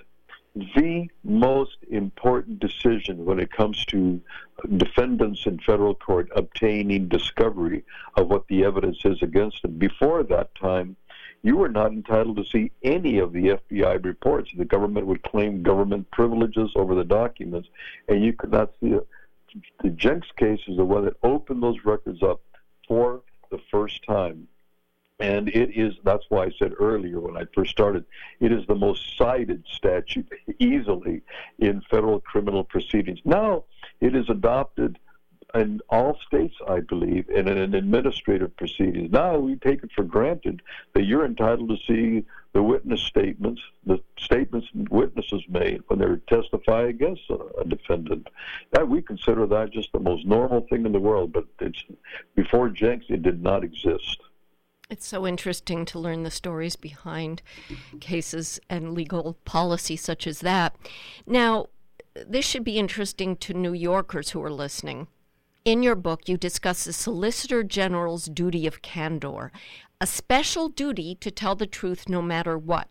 the most important decision when it comes to defendants in federal court obtaining discovery of what the evidence is against them. Before that time, you were not entitled to see any of the F B I reports. The government would claim government privileges over the documents, and you could not see it. The Jenks case is the one that opened those records up for the first time. And it is, that's why I said earlier when I first started, it is the most cited statute easily in federal criminal proceedings. Now, it is adopted in all states, I believe, in an administrative proceedings. Now we take it for granted that you're entitled to see the witness statements, the statements witnesses made when they testify against a, a defendant. That we consider that just the most normal thing in the world, but it's before Jenks, it did not exist. It's so interesting to learn the stories behind cases and legal policy such as that. Now, this should be interesting to New Yorkers who are listening. In your book, you discuss the Solicitor General's duty of candor, a special duty to tell the truth no matter what.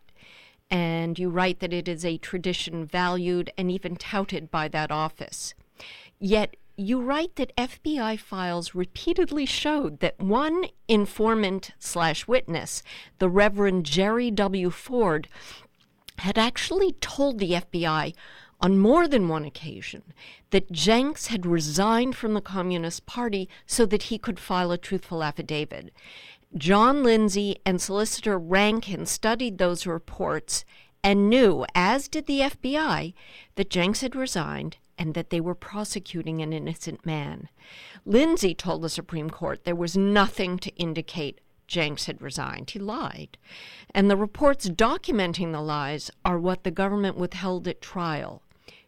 And you write that it is a tradition valued and even touted by that office. Yet, you write that F B I files repeatedly showed that one informant slash witness, the Reverend Jerry W. Ford, had actually told the F B I on more than one occasion that Jenks had resigned from the Communist Party so that he could file a truthful affidavit. John Lindsay and Solicitor Rankin studied those reports and knew, as did the F B I, that Jenks had resigned and that they were prosecuting an innocent man. Lindsay told the Supreme Court there was nothing to indicate Jenks had resigned. He lied. And the reports documenting the lies are what the government withheld at trial.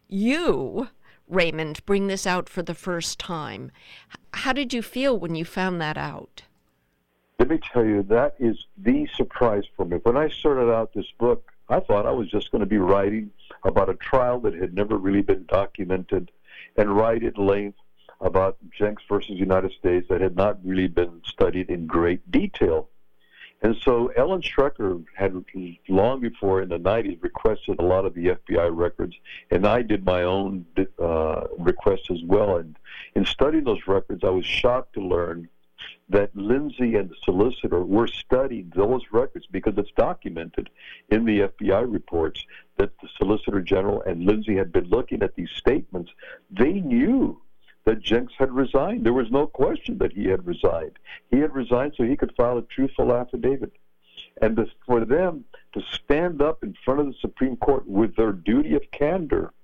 You, Raymond, bring this out for the first time. How did you feel when you found that out? Let me tell you, that is the surprise for me. When I started out this book, I thought I was just going to be writing about a trial that had never really been documented and write at length about Jenks versus United States that had not really been studied in great detail. And so Ellen Strecker had long before in the nineties requested a lot of the F B I records, and I did my own uh, request as well. And in studying those records, I was shocked to learn that Lindsay and the solicitor were studying those records because it's documented in the F B I reports that the Solicitor General and Lindsay had been looking at these statements. They knew that Jenks had resigned. There was no question that he had resigned. He had resigned so he could file a truthful affidavit. And this, for them to stand up in front of the Supreme Court with their duty of candor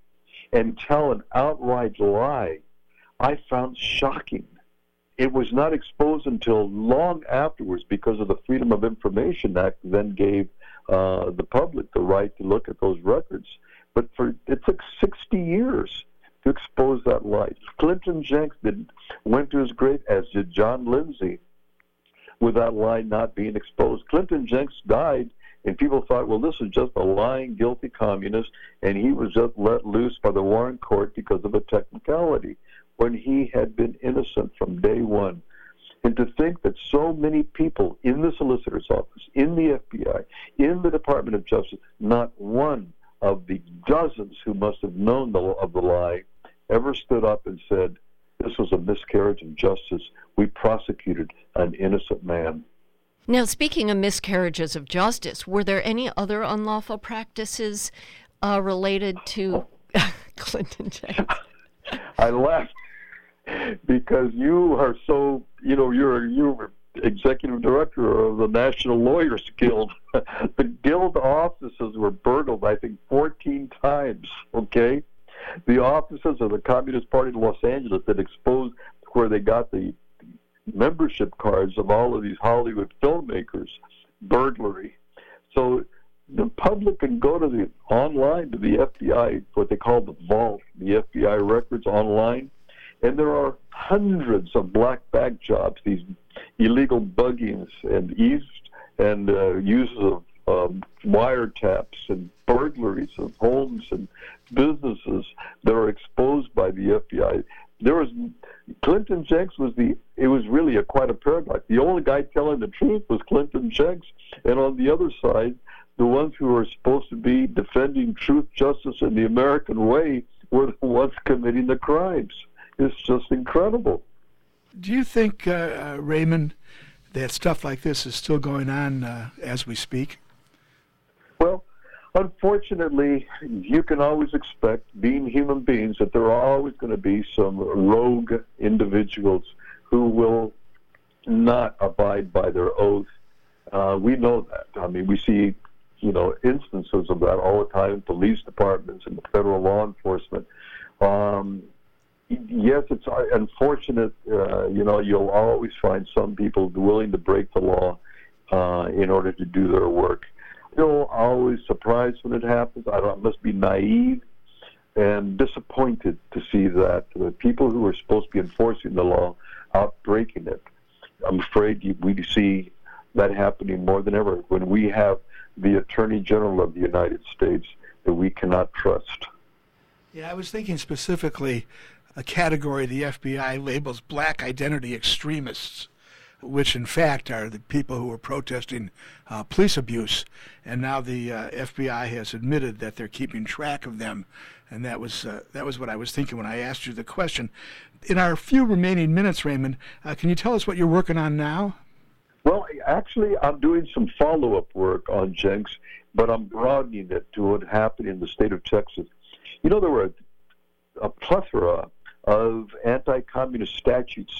and tell an outright lie, I found shocking. It was not exposed until long afterwards because of the Freedom of Information Act then gave uh, the public the right to look at those records. But for it took sixty years to expose that lie. Clinton Jenks did, went to his grave, as did John Lindsay, with that lie not being exposed. Clinton Jenks died, and people thought, well, this is just a lying, guilty communist, and he was just let loose by the Warren Court because of a technicality, when he had been innocent from day one. And to think that so many people in the solicitor's office, in the F B I, in the Department of Justice, not one of the dozens who must have known the, of the lie ever stood up and said, this was a miscarriage of justice. We prosecuted an innocent man. Now, speaking of miscarriages of justice, were there any other unlawful practices uh, related to oh. Clinton Jenks? I laughed because you are so, you know, you're you're executive director of the National Lawyers Guild. The guild offices were burgled, I think, fourteen times, okay? The offices of the Communist Party in Los Angeles that exposed where they got the membership cards of all of these Hollywood filmmakers, burglary. So the public can go to the online to the F B I, what they call the vault, the F B I records online, and there are hundreds of black bag jobs, these illegal buggings and ease and uh, uses of um, wiretaps and burglaries of homes and businesses that are exposed by the F B I. There was Clinton Jenks was the. It was really a quite a paradox. The only guy telling the truth was Clinton Jenks, and on the other side, the ones who were supposed to be defending truth, justice, and the American way were the ones committing the crimes. It's just incredible. Do you think, uh, uh, Raymond, that stuff like this is still going on uh, as we speak? Well, unfortunately, you can always expect, being human beings, that there are always going to be some rogue individuals who will not abide by their oath. Uh, we know that. I mean, we see, you know, instances of that all the time in police departments and federal law enforcement. Um, yes, it's unfortunate. Uh, you know, you'll always find some people willing to break the law uh, in order to do their work. Still always surprised when it happens. I don't, I must be naive and disappointed to see that the people who are supposed to be enforcing the law out breaking it. I'm afraid you, we see that happening more than ever when we have the Attorney General of the United States that we cannot trust. Yeah, I was thinking specifically a category the F B I labels black identity extremists, which in fact are the people who are protesting uh, police abuse. And now the uh, F B I has admitted that they're keeping track of them. And that was uh, that was what I was thinking when I asked you the question. In our few remaining minutes, Raymond, uh, can you tell us what you're working on now? Well, actually, I'm doing some follow-up work on Jenks, but I'm broadening it to what happened in the state of Texas. You know, there were a, a plethora of anti-communist statutes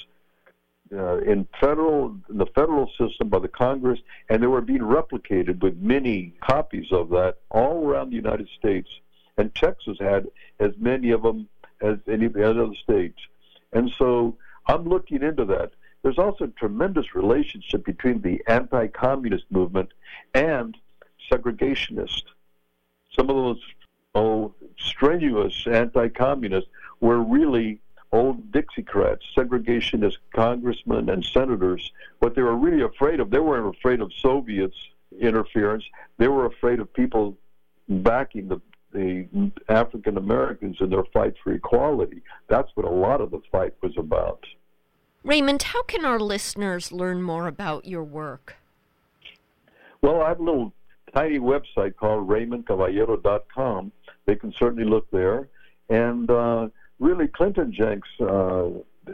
uh, in federal in the federal system by the Congress, and they were being replicated with many copies of that all around the United States. And Texas had as many of them as any of the other states. And so I'm looking into that. There's also a tremendous relationship between the anti-communist movement and segregationists. Some of those oh, strenuous anti-communists were really old Dixiecrats, segregationist congressmen and senators. What they were really afraid of, they weren't afraid of Soviets interference. They were afraid of people backing the, the African Americans in their fight for equality. That's what a lot of the fight was about. Raymond, how can our listeners learn more about your work? Well, I have a little tiny website called Raymond Caballero dot com. They can certainly look there. And uh, really, Clinton Jenks, uh,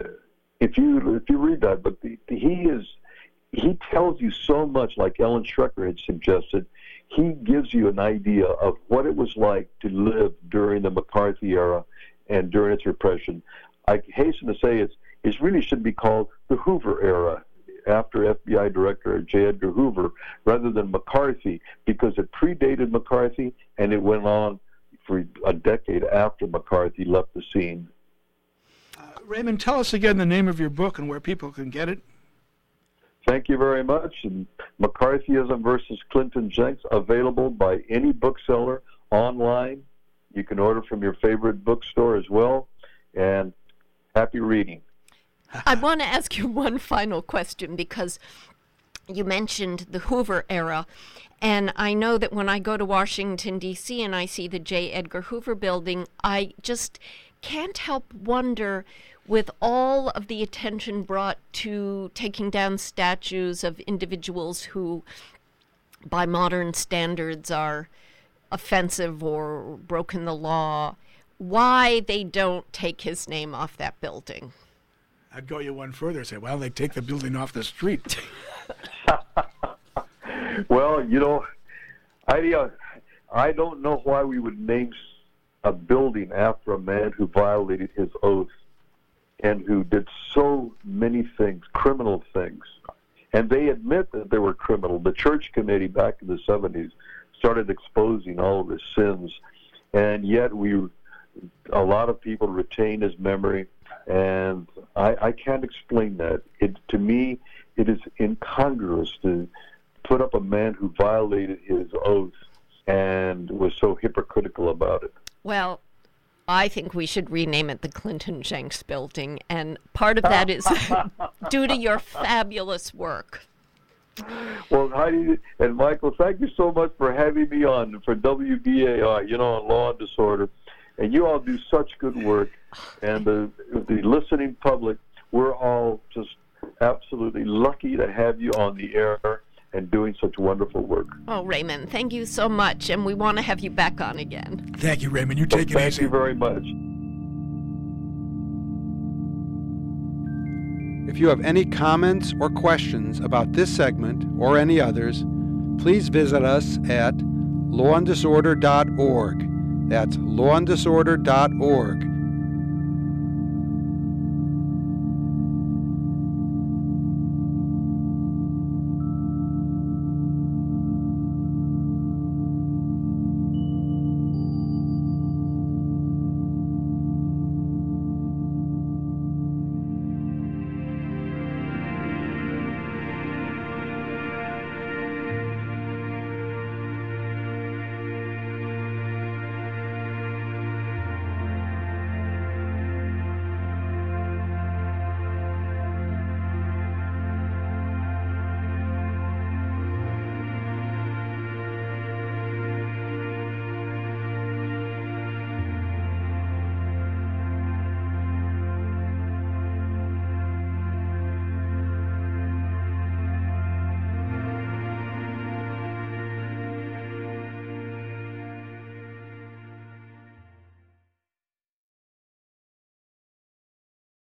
if you if you read that, but the, the, he is he tells you so much, like Ellen Schrecker had suggested. He gives you an idea of what it was like to live during the McCarthy era and during its repression. I hasten to say it's it really should be called the Hoover era, after F B I Director J. Edgar Hoover, rather than McCarthy, because it predated McCarthy and it went on for a decade after McCarthy left the scene. Uh, Raymond, tell us again the name of your book and where people can get it. Thank you very much. And McCarthyism versus Clinton Jenks, available by any bookseller online. You can order from your favorite bookstore as well. And happy reading. I want to ask you one final question, because you mentioned the Hoover era, and I know that when I go to Washington, D C, and I see the J. Edgar Hoover building, I just can't help wonder, with all of the attention brought to taking down statues of individuals who, by modern standards, are offensive or broken the law, why they don't take his name off that building. I'd go you one further and say, well, they take the building off the street. Well, you know, I uh, I don't know why we would name a building after a man who violated his oath and who did so many things, criminal things. And they admit that they were criminal. The church committee back in the seventies started exposing all of his sins, and yet we, a lot of people retain his memory, and I, I can't explain that. It, to me, it is incongruous to put up a man who violated his oath and was so hypocritical about it. Well, I think we should rename it the Clinton Jenks Building, and part of that is due to your fabulous work. Well, Heidi and Michael, thank you so much for having me on for W B A I, you know, on Law and Disorder. And you all do such good work. And the, the listening public, we're all just absolutely lucky to have you on the air and doing such wonderful work. Oh, Raymond, thank you so much, and we want to have you back on again. Thank you, Raymond. You take well, it thank easy. Thank you very much. If you have any comments or questions about this segment or any others, please visit us at law and disorder dot org. That's law and disorder dot org.